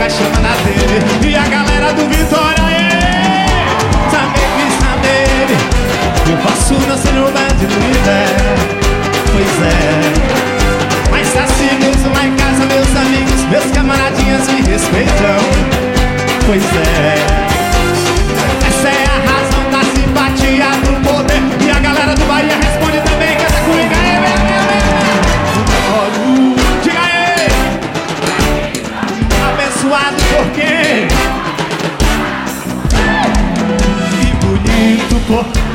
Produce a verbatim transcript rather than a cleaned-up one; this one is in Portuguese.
caixona na T V. E a galera do Vitória, ê, sabe que saber, eu posso não ser um bandido líder. Pois é, mas assim mesmo lá em casa meus amigos, meus camaradinhas me respeitam. Pois é, essa é a razão da simpatia, do poder. E a galera do Bahia responde também, canta comigo aí, meu, meu, meu. Diga aí, abençoado por quem? E bonito por